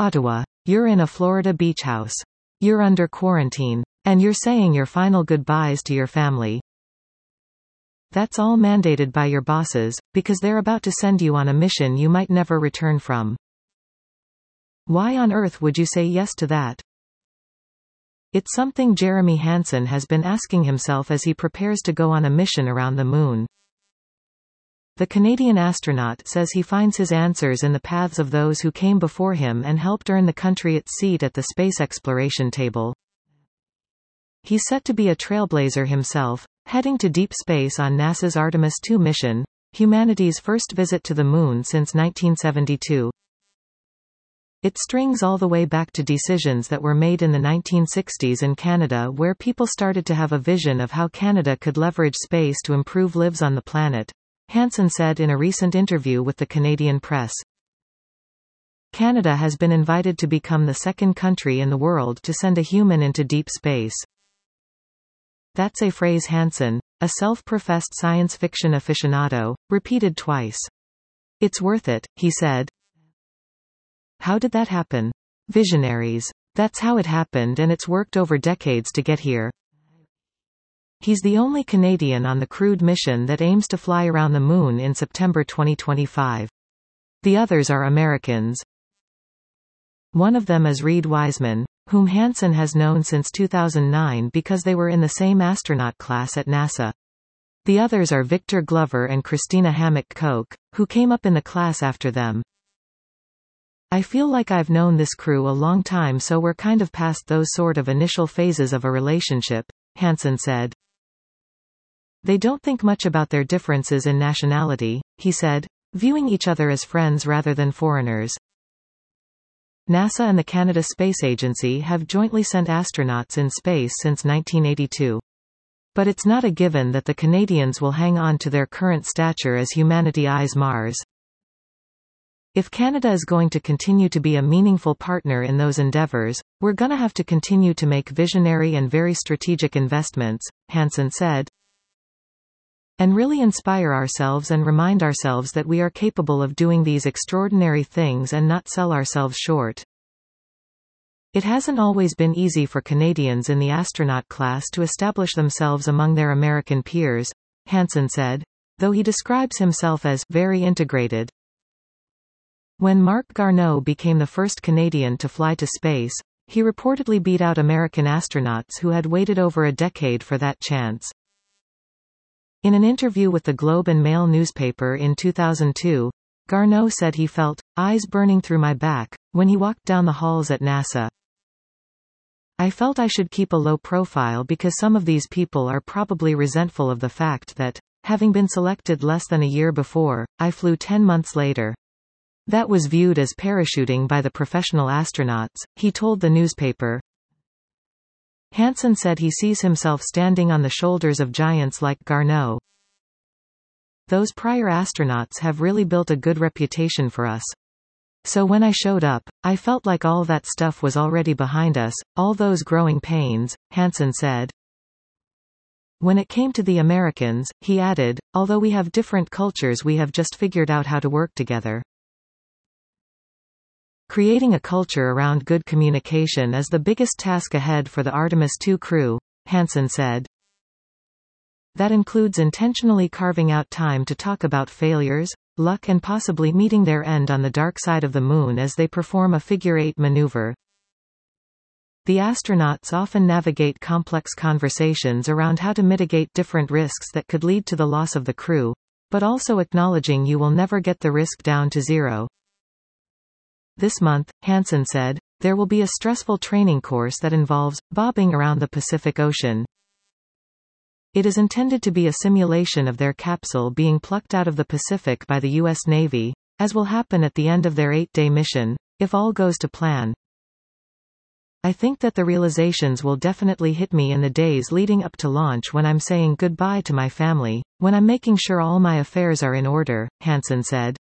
Ottawa. You're in a Florida beach house. You're under quarantine. And you're saying your final goodbyes to your family. That's all mandated by your bosses, because they're about to send you on a mission you might never return from. Why on earth would you say yes to that? It's something Jeremy Hansen has been asking himself as he prepares to go on a mission around the moon. The Canadian astronaut says he finds his answers in the paths of those who came before him and helped earn the country its seat at the space exploration table. He's set to be a trailblazer himself, heading to deep space on NASA's Artemis II mission, humanity's first visit to the moon since 1972. It strings all the way back to decisions that were made in the 1960s in Canada, where people started to have a vision of how Canada could leverage space to improve lives on the planet, Hansen said in a recent interview with the Canadian Press. Canada has been invited to become the second country in the world to send a human into deep space. That's a phrase Hansen, a self-professed science fiction aficionado, repeated twice. It's worth it, he said. How did that happen? Visionaries. That's how it happened, and it's worked over decades to get here. He's the only Canadian on the crewed mission that aims to fly around the moon in September 2025. The others are Americans. One of them is Reid Wiseman, whom Hansen has known since 2009 because they were in the same astronaut class at NASA. The others are Victor Glover and Christina Hammock-Koch, who came up in the class after them. I feel like I've known this crew a long time, so we're kind of past those sort of initial phases of a relationship, Hansen said. They don't think much about their differences in nationality, he said, viewing each other as friends rather than foreigners. NASA and the Canada Space Agency have jointly sent astronauts in space since 1982. But it's not a given that the Canadians will hang on to their current stature as humanity eyes Mars. If Canada is going to continue to be a meaningful partner in those endeavors, we're gonna have to continue to make visionary and very strategic investments, Hansen said. And really inspire ourselves and remind ourselves that we are capable of doing these extraordinary things and not sell ourselves short. It hasn't always been easy for Canadians in the astronaut class to establish themselves among their American peers, Hansen said, though he describes himself as very integrated. When Marc Garneau became the first Canadian to fly to space, he reportedly beat out American astronauts who had waited over a decade for that chance. In an interview with the Globe and Mail newspaper in 2002, Garneau said he felt eyes burning through my back when he walked down the halls at NASA. I felt I should keep a low profile because some of these people are probably resentful of the fact that, having been selected less than a year before, I flew 10 months later. That was viewed as parachuting by the professional astronauts, he told the newspaper. Hansen said he sees himself standing on the shoulders of giants like Garneau. Those prior astronauts have really built a good reputation for us. So when I showed up, I felt like all that stuff was already behind us, all those growing pains, Hansen said. When it came to the Americans, he added, although we have different cultures, we have just figured out how to work together. Creating a culture around good communication is the biggest task ahead for the Artemis II crew, Hansen said. That includes intentionally carving out time to talk about failures, luck, and possibly meeting their end on the dark side of the moon as they perform a figure-8 maneuver. The astronauts often navigate complex conversations around how to mitigate different risks that could lead to the loss of the crew, but also acknowledging you will never get the risk down to zero. This month, Hansen said, there will be a stressful training course that involves bobbing around the Pacific Ocean. It is intended to be a simulation of their capsule being plucked out of the Pacific by the U.S. Navy, as will happen at the end of their 8-day mission, if all goes to plan. I think that the realizations will definitely hit me in the days leading up to launch when I'm saying goodbye to my family, when I'm making sure all my affairs are in order, Hansen said.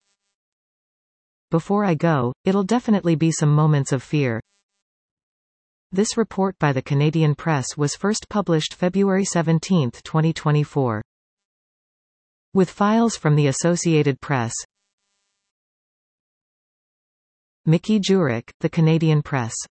Before I go, it'll definitely be some moments of fear. This report by the Canadian Press was first published February 17, 2024. With files from the Associated Press. Mickey Jurek, The Canadian Press.